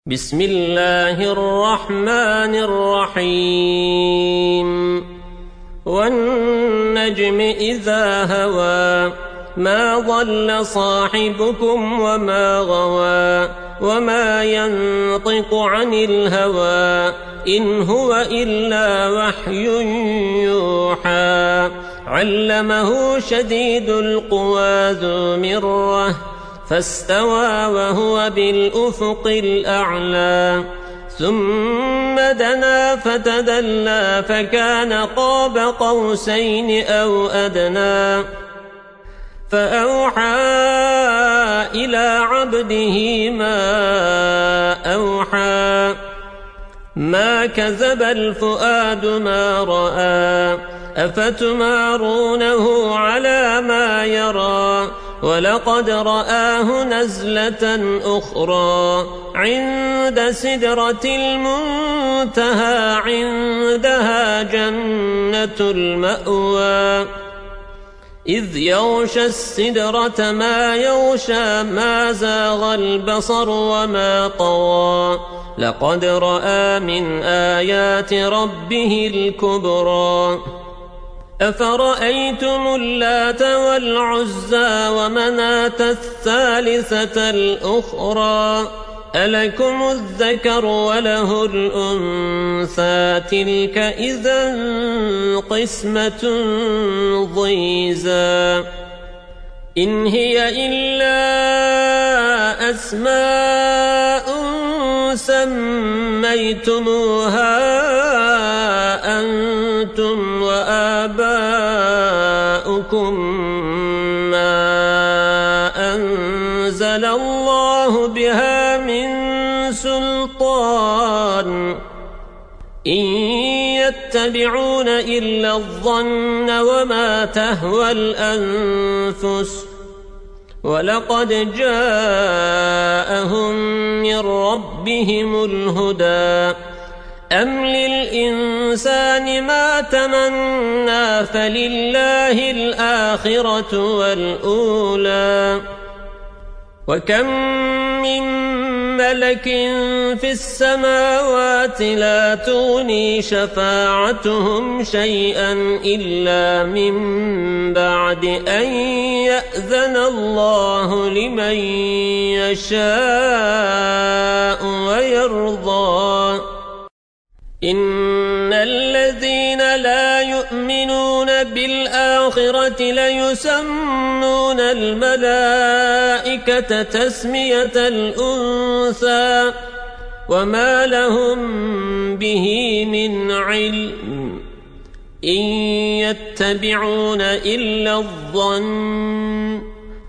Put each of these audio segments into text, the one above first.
بسم الله الرحمن الرحيم والنجم إذا هوى ما ضل صاحبكم وما غوى وما ينطق عن الهوى إن هو إلا وحي يوحى علمه شديد القوى ذو مرة فاستوى وهو بالأفق الأعلى ثم دنا فتدلى فكان قاب قوسين أو أدنى فأوحى إلى عبده ما أوحى ما كذب الفؤاد ما رأى أفتمارونه على ما يرى ولقد رآه نزلة أخرى عند سدرة المنتهى عندها جنة المأوى إذ يغشى السدرة ما يغشى ما زاغ البصر وما طغى لقد رأى من آيات ربه الكبرى أفرأيتم اللات والعزى ومناة الثالثة الأخرى ألكم الذكر وله الأنثى تلك إذا قسمة ضيزى إن هي إلا أسماء سميتموها أنتم وآباؤكم ما أنزل الله بها من سلطان إن يتبعون إلا الظن وما تهوى الأنفس ولقد جاءهم من ربهم الهدى أم للإنسان ما تمنى فلله الآخرة والأولى وكم من ملك في السماوات لا تغني شفاعتهم شيئا إلا من بعد أن يأذن الله لمن يشاء ويرضى إن الذين لا يؤمنون بالآخرة ليسمون الملائكة تسمية الأنثى وما لهم به من علم إن يتبعون إلا الظن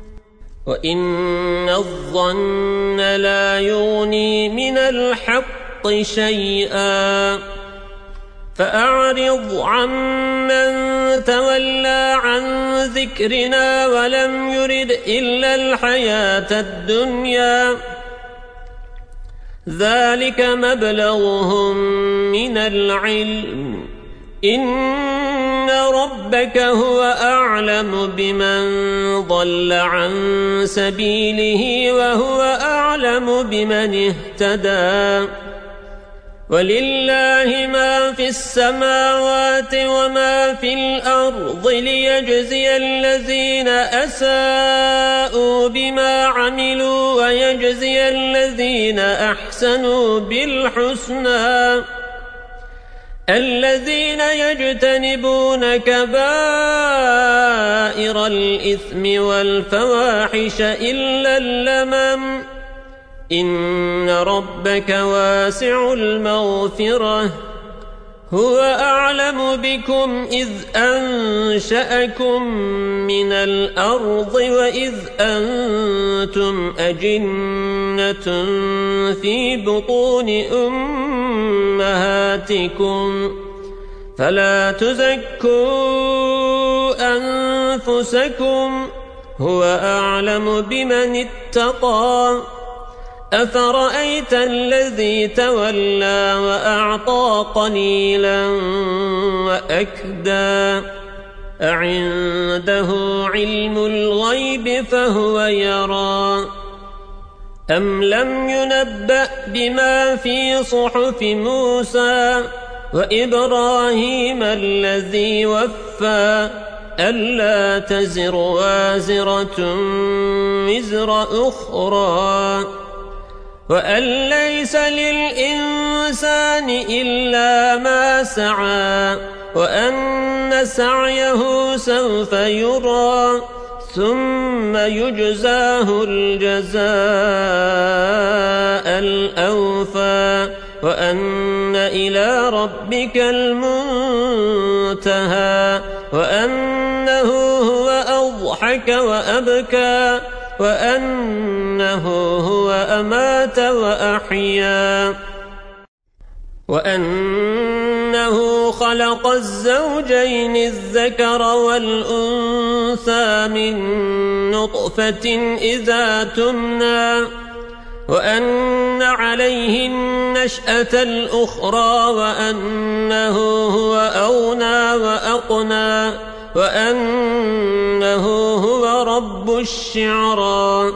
وإن الظن لا يغني من الحق شيئا فأعرض عمن تولى عن ذكرنا ولم يرد إلا الحياة الدنيا ذلك مبلغهم من العلم إن ربك هو أعلم بمن ضل عن سبيله وهو أعلم بمن اهتدى ولله ما في السماوات وما في الأرض ليجزي الذين أساءوا بما عملوا ويجزي الذين أحسنوا بالحسنى الذين يجتنبون كبائر الإثم والفواحش إلا اللمم إن ربك واسع المغفرة هو أعلم بكم إذ أنشأكم من الأرض وإذ أنتم أجنة في بطون أمهاتكم فلا تزكوا أنفسكم هو أعلم بمن اتقى أفرأيت الذي تولى وأعطى قليلا وأكدى أعنده علم الغيب فهو يرى أم لم ينبأ بما في صحف موسى وإبراهيم الذي وفى ألا تزر وازرة وزر أخرى وأن ليس للإنسان إلا ما سعى وأن سعيه سوف يرى ثم يجزاه الجزاء الأوفى وأن إلى ربك المنتهى وأنه هو أضحك وأبكى وأنه هو أمات وأحيا وأنه خلق الزوجين الذكر والأنثى من نطفة إذا تمنى وأن عليه النشأة الأخرى وأنه هو أغنى وأقنى وأنه هو رب الشعرى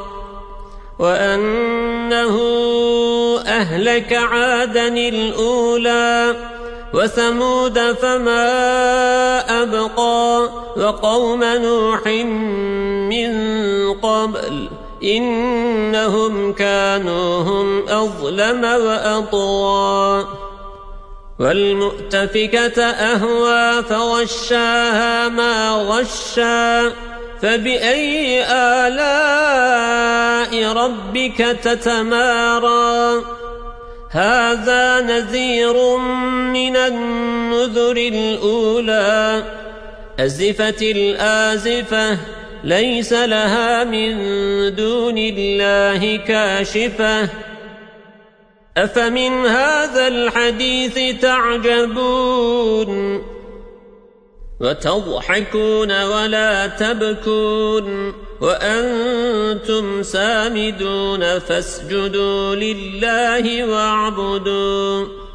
وأنه أهلك عادا الأولى وثمود فما أبقى وقوم نوح من قبل إنهم كانوا هم أظلم وأطغى والمؤتفكة أهوى فغشاها ما غشا فبأي آلاء ربك تتمارى هذا نذير من النذر الأولى أزفت الآزفة ليس لها من دون الله كاشفة أفمن هذا الحديث تعجبون وتضحكون ولا تبكون وأنتم سامدون فاسجدوا لله واعبدوا